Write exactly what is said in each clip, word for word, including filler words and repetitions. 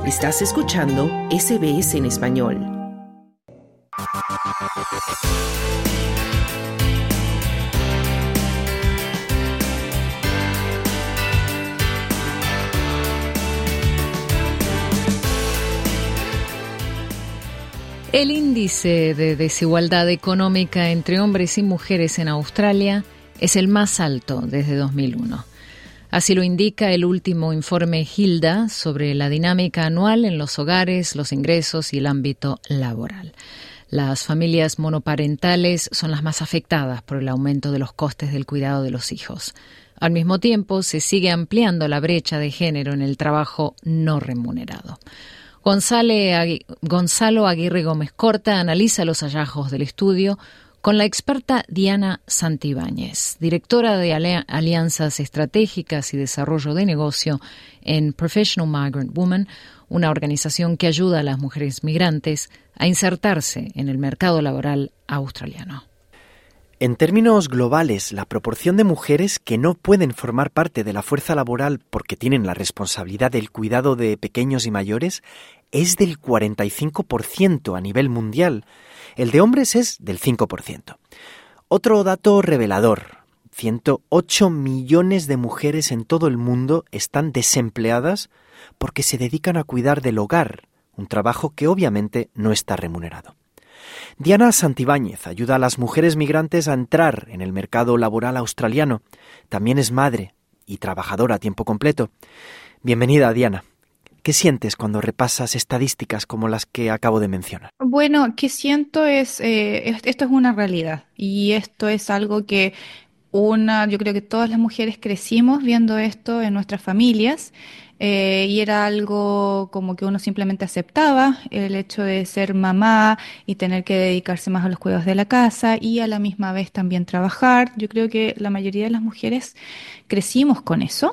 Estás escuchando S B S en español. El índice de desigualdad económica entre hombres y mujeres en Australia es el más alto desde dos mil uno. Así lo indica el último informe Hilda sobre la dinámica anual en los hogares, los ingresos y el ámbito laboral. Las familias monoparentales son las más afectadas por el aumento de los costes del cuidado de los hijos. Al mismo tiempo, se sigue ampliando la brecha de género en el trabajo no remunerado. Gonzale, Gonzalo Aguirre Gómez Corta analiza los hallazgos del estudio con la experta Diana Santibáñez, directora de Alianzas Estratégicas y Desarrollo de Negocio en Professional Migrant Women, una organización que ayuda a las mujeres migrantes a insertarse en el mercado laboral australiano. En términos globales, la proporción de mujeres que no pueden formar parte de la fuerza laboral porque tienen la responsabilidad del cuidado de pequeños y mayores es del cuarenta y cinco por ciento a nivel mundial. El de hombres es del cinco por ciento. Otro dato revelador: ciento ocho millones de mujeres en todo el mundo están desempleadas porque se dedican a cuidar del hogar, un trabajo que obviamente no está remunerado. Diana Santibáñez ayuda a las mujeres migrantes a entrar en el mercado laboral australiano. También es madre y trabajadora a tiempo completo. Bienvenida, Diana. ¿Qué sientes cuando repasas estadísticas como las que acabo de mencionar? Bueno, ¿qué siento? Es, eh, es- esto es una realidad y esto es algo que una, yo creo que todas las mujeres crecimos viendo esto en nuestras familias, eh, y era algo como que uno simplemente aceptaba el hecho de ser mamá y tener que dedicarse más a los cuidados de la casa y a la misma vez también trabajar. Yo creo que la mayoría de las mujeres crecimos con eso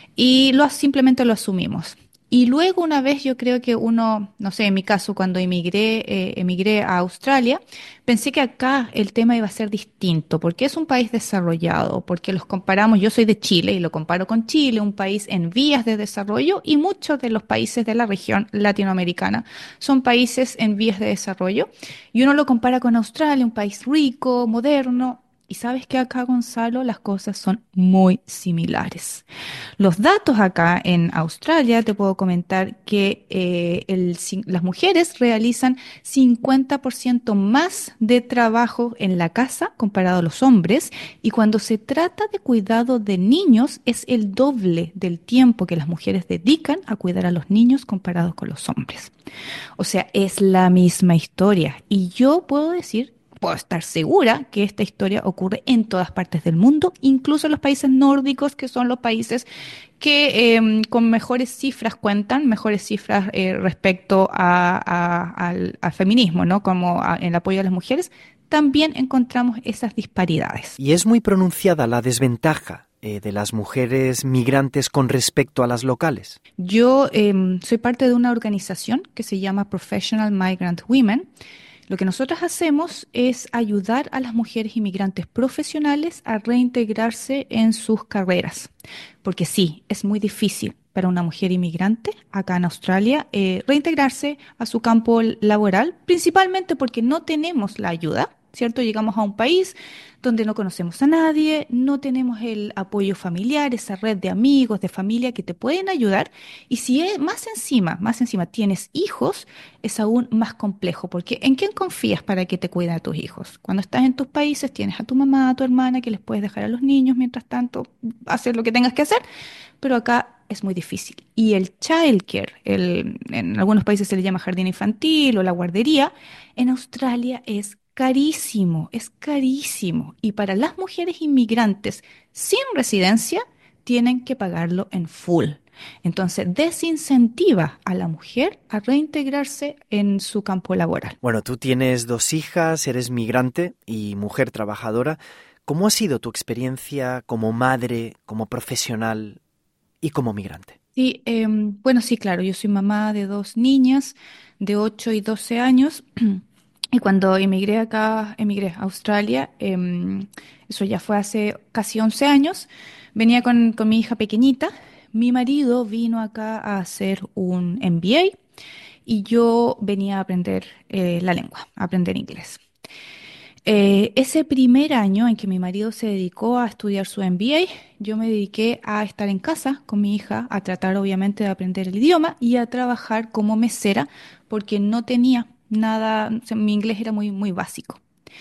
y lo simplemente lo asumimos. Y luego una vez yo creo que uno, no sé, en mi caso cuando emigré, eh, emigré a Australia, pensé que acá el tema iba a ser distinto, porque es un país desarrollado, porque los comparamos, yo soy de Chile y lo comparo con Chile, un país en vías de desarrollo, y muchos de los países de la región latinoamericana son países en vías de desarrollo, y uno lo compara con Australia, un país rico, moderno. Y sabes que acá, Gonzalo, las cosas son muy similares. Los datos acá en Australia, te puedo comentar que eh, el cin- las mujeres realizan cincuenta por ciento más de trabajo en la casa comparado a los hombres, y cuando se trata de cuidado de niños es el doble del tiempo que las mujeres dedican a cuidar a los niños comparados con los hombres. O sea, es la misma historia y yo puedo decir, puedo estar segura que esta historia ocurre en todas partes del mundo, incluso en los países nórdicos, que son los países que eh, con mejores cifras cuentan, mejores cifras eh, respecto a- a- al, al feminismo, ¿no? Como a- en el apoyo a las mujeres, también encontramos esas disparidades. Y es muy pronunciada la desventaja eh, de las mujeres migrantes con respecto a las locales. Yo em, soy parte de una organización que se llama Professional Migrant Women. Lo que nosotros hacemos es ayudar a las mujeres inmigrantes profesionales a reintegrarse en sus carreras. Porque sí, es muy difícil para una mujer inmigrante acá en Australia eh, reintegrarse a su campo laboral, principalmente porque no tenemos la ayuda, ¿cierto? Llegamos a un país donde no conocemos a nadie, no tenemos el apoyo familiar, esa red de amigos, de familia que te pueden ayudar. Y si es más encima, más encima tienes hijos, es aún más complejo, porque ¿en quién confías para que te cuiden a tus hijos? Cuando estás en tus países tienes a tu mamá, a tu hermana, que les puedes dejar a los niños, mientras tanto hacer lo que tengas que hacer, pero acá es muy difícil. Y el childcare, el, en algunos países se le llama jardín infantil o la guardería, en Australia es carísimo, es carísimo. Y para las mujeres inmigrantes sin residencia, tienen que pagarlo en full. Entonces, desincentiva a la mujer a reintegrarse en su campo laboral. Bueno, tú tienes dos hijas, eres migrante y mujer trabajadora. ¿Cómo ha sido tu experiencia como madre, como profesional y como migrante? Sí, em, bueno, sí, claro, yo soy mamá de dos niñas de ocho y doce años. Y cuando emigré acá, emigré a Australia, em, eso ya fue hace casi once años, venía con, con mi hija pequeñita. Mi marido vino acá a hacer un M B A y yo venía a aprender eh, la lengua, a aprender inglés. Eh, ese primer año en que mi marido se dedicó a estudiar su M B A, yo me dediqué a estar en casa con mi hija, a tratar obviamente de aprender el idioma y a trabajar como mesera porque no tenía nada, o sea, mi inglés era muy, muy básico.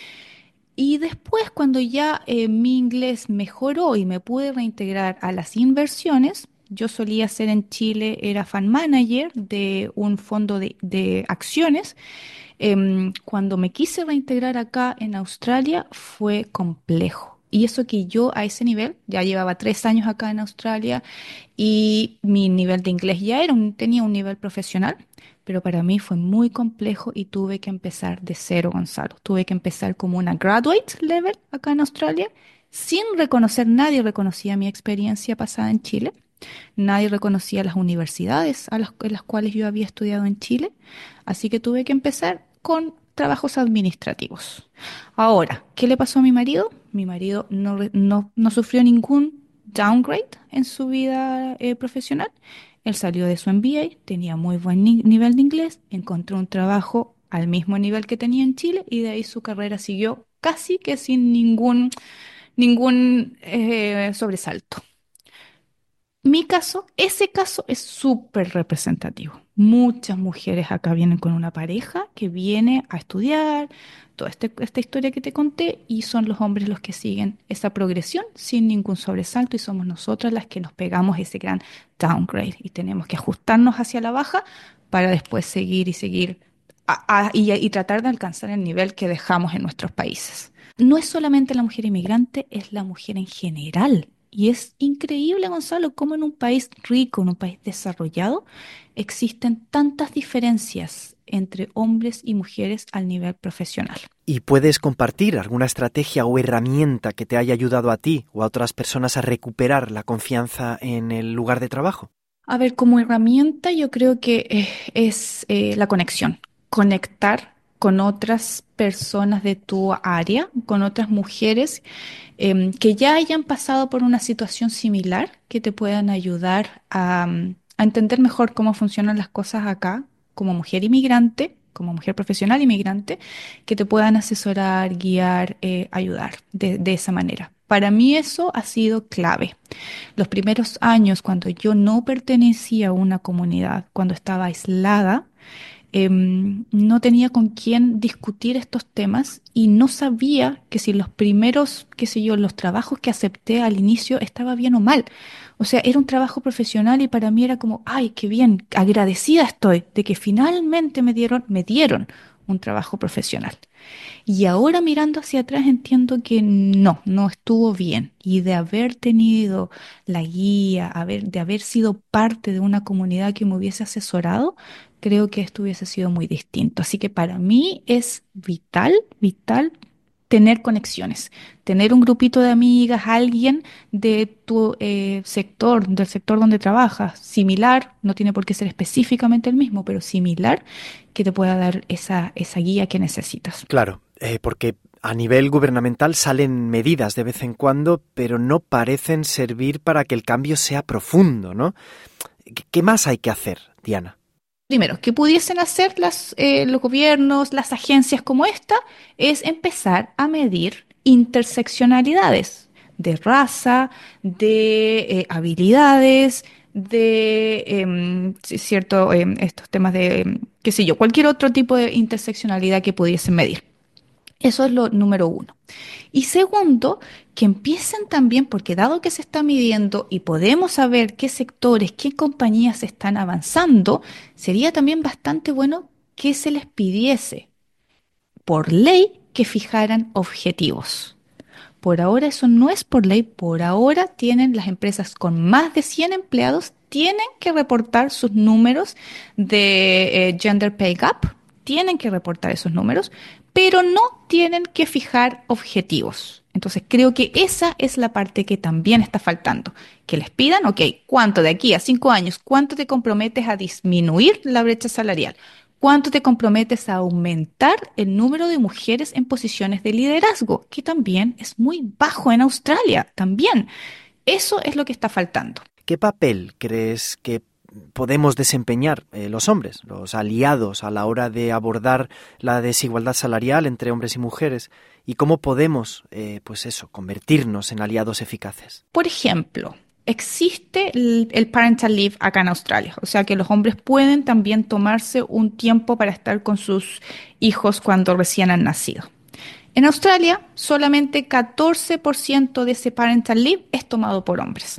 Y después, cuando ya eh, mi inglés mejoró y me pude reintegrar a las inversiones, yo solía ser en Chile, era fan manager de un fondo de, de acciones. Em, cuando me quise reintegrar acá en Australia fue complejo. Y eso que yo a ese nivel, ya llevaba tres años acá en Australia y mi nivel de inglés ya era un, tenía un nivel profesional, pero para mí fue muy complejo y tuve que empezar de cero, Gonzalo. Tuve que empezar como una graduate level acá en Australia, sin reconocer, nadie reconocía mi experiencia pasada en Chile. Nadie reconocía las universidades a las, en las cuales yo había estudiado en Chile, así que tuve que empezar con trabajos administrativos. Ahora, ¿qué le pasó a mi marido? Mi marido no, re- no, no sufrió ningún downgrade en su vida eh, profesional. Él salió de su M B A, tenía muy buen ni- nivel de inglés, encontró un trabajo al mismo nivel que tenía en Chile y de ahí su carrera siguió casi que sin ningún, ningún eh, sobresalto. Mi caso, ese caso es súper representativo. Muchas mujeres acá vienen con una pareja que viene a estudiar toda este- esta historia que te conté y son los hombres los que siguen esa progresión sin ningún sobresalto y somos nosotras las que nos pegamos ese gran downgrade y tenemos que ajustarnos hacia la baja para después seguir y seguir a- a- y, y tratar de alcanzar el nivel que dejamos en nuestros países. No es solamente la mujer inmigrante, es la mujer en general. Y es increíble, Gonzalo, cómo en un país rico, en un país desarrollado, existen tantas diferencias entre hombres y mujeres al nivel profesional. ¿Y puedes compartir alguna estrategia o herramienta que te haya ayudado a ti o a otras personas a recuperar la confianza en el lugar de trabajo? A ver, como herramienta yo creo que eh, es eh, la conexión, conectar con otras personas de tu área, con otras mujeres em, que ya hayan pasado por una situación similar, que te puedan ayudar a, mm, a entender mejor cómo funcionan las cosas acá, como mujer inmigrante, como mujer profesional inmigrante, que te puedan asesorar, guiar, eh, ayudar de de esa manera. Para mí eso ha sido clave. Los primeros años, cuando yo no pertenecía a una comunidad, cuando estaba aislada, em, no tenía con quién discutir estos temas y no sabía que si los primeros, qué sé yo, los trabajos que acepté al inicio estaba bien o mal. O sea, era un trabajo profesional y para mí era como, ay, qué bien, agradecida estoy de que finalmente me dieron, me dieron un trabajo profesional. Y ahora mirando hacia atrás entiendo que no, no estuvo bien. Y de haber tenido la guía, haber, de haber sido parte de una comunidad que me hubiese asesorado, creo que esto hubiese sido muy distinto. Así que para mí es vital, vital tener conexiones, tener un grupito de amigas, alguien de tu eh, sector, del sector donde trabajas, similar, no tiene por qué ser específicamente el mismo, pero similar, que te pueda dar esa, esa guía que necesitas. Claro, eh, porque a nivel gubernamental salen medidas de vez en cuando, pero no parecen servir para que el cambio sea profundo, ¿no? ¿Qué qué más hay que hacer, Diana? Primero, que pudiesen hacer las, eh, los gobiernos, las agencias como esta, es empezar a medir interseccionalidades de raza, de eh, habilidades, de em, sí, cierto, em, estos temas de, em, qué sé yo, cualquier otro tipo de interseccionalidad que pudiesen medir. Eso es lo número uno. Y segundo, que empiecen también, porque dado que se está midiendo y podemos saber qué sectores, qué compañías están avanzando, sería también bastante bueno que se les pidiese por ley que fijaran objetivos. Por ahora eso no es por ley, por ahora tienen las empresas con más de cien empleados, tienen que reportar sus números de eh, Gender Pay Gap, tienen que reportar esos números, pero no tienen que fijar objetivos. Entonces creo que esa es la parte que también está faltando, que les pidan, ok, ¿cuánto de aquí a cinco años, cuánto te comprometes a disminuir la brecha salarial? ¿Cuánto te comprometes a aumentar el número de mujeres en posiciones de liderazgo? Que también es muy bajo en Australia, también. Eso es lo que está faltando. ¿Qué papel crees que podemos desempeñar eh, los hombres, los aliados a la hora de abordar la desigualdad salarial entre hombres y mujeres, y cómo podemos, eh, pues eso, convertirnos en aliados eficaces. Por ejemplo, existe el, el parental leave acá en Australia, o sea que los hombres pueden también tomarse un tiempo para estar con sus hijos cuando recién han nacido. En Australia, solamente catorce por ciento de ese parental leave es tomado por hombres.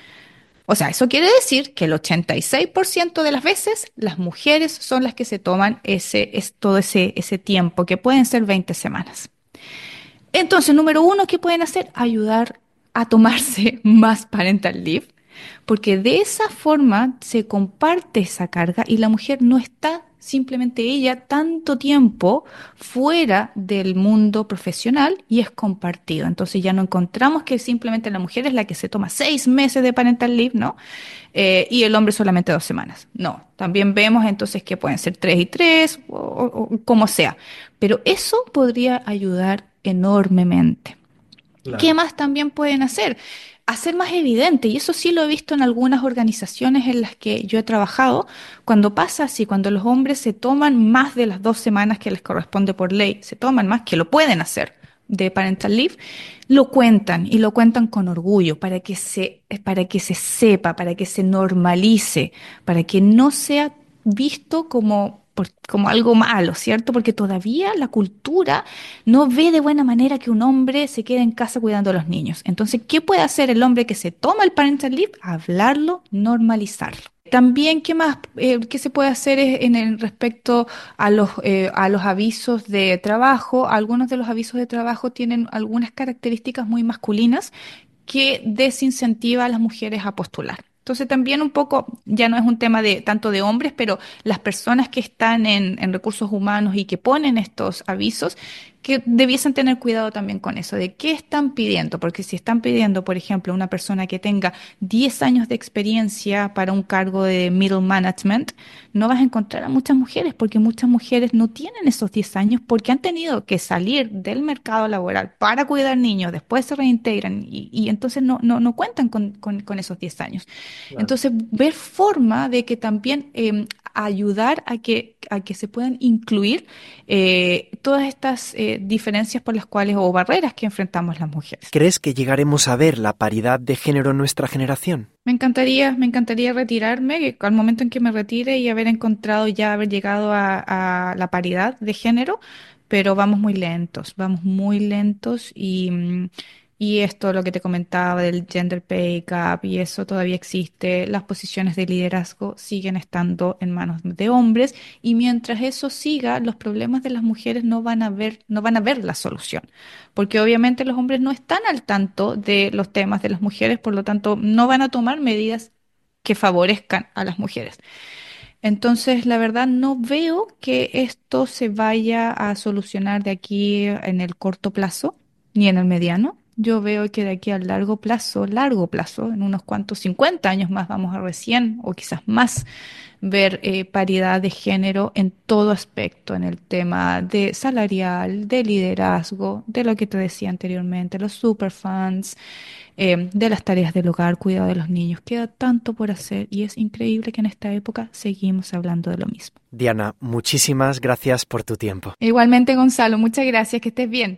O sea, eso quiere decir que el ochenta y seis por ciento de las veces las mujeres son las que se toman ese, es, todo ese, ese tiempo, que pueden ser veinte semanas. Entonces, número uno, ¿qué pueden hacer? Ayudar a tomarse más parental leave, porque de esa forma se comparte esa carga y la mujer no está simplemente ella tanto tiempo fuera del mundo profesional y es compartido. Entonces ya no encontramos que simplemente la mujer es la que se toma seis meses de parental leave, ¿no? Eh, y el hombre solamente dos semanas. No, también vemos entonces que pueden ser tres y tres o, o, o como sea. Pero eso podría ayudar enormemente. Claro. ¿Qué más también pueden hacer? Hacer más evidente, y eso sí lo he visto en algunas organizaciones en las que yo he trabajado, cuando pasa así, cuando los hombres se toman más de las dos semanas que les corresponde por ley, se toman más, que lo pueden hacer, de parental leave, lo cuentan y lo cuentan con orgullo para que se, para que se sepa, para que se normalice, para que no sea visto como... Por, como algo malo, ¿cierto? Porque todavía la cultura no ve de buena manera que un hombre se quede en casa cuidando a los niños. Entonces, ¿qué puede hacer el hombre que se toma el parental leave? Hablarlo, normalizarlo. También, ¿qué más? Eh, ¿qué se puede hacer es en el respecto a los, eh, a los avisos de trabajo? Algunos de los avisos de trabajo tienen algunas características muy masculinas que desincentiva a las mujeres a postular. Entonces también un poco, ya no es un tema de tanto de hombres, pero las personas que están en, en recursos humanos y que ponen estos avisos, que debiesen tener cuidado también con eso, de qué están pidiendo, porque si están pidiendo, por ejemplo, una persona que tenga diez años de experiencia para un cargo de middle management, no vas a encontrar a muchas mujeres, porque muchas mujeres no tienen esos diez años porque han tenido que salir del mercado laboral para cuidar niños, después se reintegran y, y entonces no, no, no cuentan con, con, con esos diez años. Claro. Entonces, ver forma de que también eh, ayudar a que, a que se puedan incluir eh, todas estas eh, diferencias por las cuales o barreras que enfrentamos las mujeres. ¿Crees que llegaremos a ver la paridad de género en nuestra generación? Me encantaría, me encantaría retirarme, que al momento en que me retire y haber encontrado ya, haber llegado a, a la paridad de género, pero vamos muy lentos, vamos muy lentos y... Y esto, lo que te comentaba del gender pay gap, y eso todavía existe. Las posiciones de liderazgo siguen estando en manos de hombres, y mientras eso siga, los problemas de las mujeres no van a ver, no van a ver la solución, porque obviamente los hombres no están al tanto de los temas de las mujeres, por lo tanto, no van a tomar medidas que favorezcan a las mujeres. Entonces, la verdad, no veo que esto se vaya a solucionar de aquí en el corto plazo, ni en el mediano. Yo veo que de aquí a largo plazo, largo plazo, en unos cuantos cincuenta años más vamos a recién, o quizás más, ver eh, paridad de género en todo aspecto, en el tema de salarial, de liderazgo, de lo que te decía anteriormente, los superfunds, eh, de las tareas del hogar, cuidado de los niños. Queda tanto por hacer y es increíble que en esta época seguimos hablando de lo mismo. Diana, muchísimas gracias por tu tiempo. Igualmente, Gonzalo, muchas gracias, que estés bien.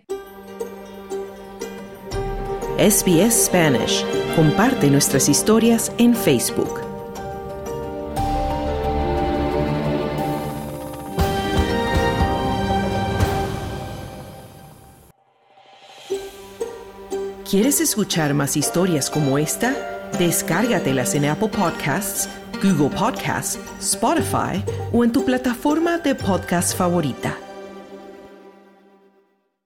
S B S Spanish. Comparte nuestras historias en Facebook. ¿Quieres escuchar más historias como esta? Descárgatelas en Apple Podcasts, Google Podcasts, Spotify o en tu plataforma de podcast favorita.